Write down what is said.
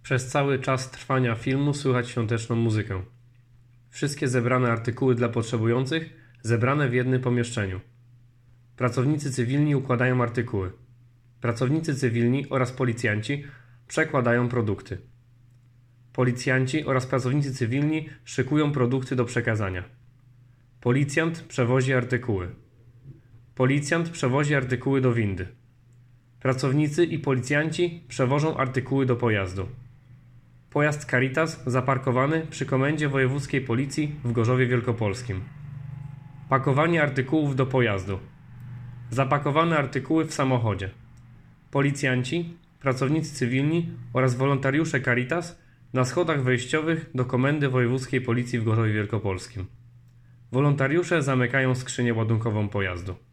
Przez cały czas trwania filmu słychać świąteczną muzykę. Wszystkie zebrane artykuły dla potrzebujących zebrane w jednym pomieszczeniu. Pracownicy cywilni układają artykuły. Pracownicy cywilni oraz policjanci przekładają produkty. Policjanci oraz pracownicy cywilni szykują produkty do przekazania. Policjant przewozi artykuły. Policjant przewozi artykuły do windy. Pracownicy i policjanci przewożą artykuły do pojazdu. Pojazd Caritas zaparkowany przy Komendzie Wojewódzkiej Policji w Gorzowie Wielkopolskim. Pakowanie artykułów do pojazdu. Zapakowane artykuły w samochodzie. Policjanci, pracownicy cywilni oraz wolontariusze Caritas na schodach wejściowych do Komendy Wojewódzkiej Policji w Gorzowie Wielkopolskim. Wolontariusze zamykają skrzynię ładunkową pojazdu.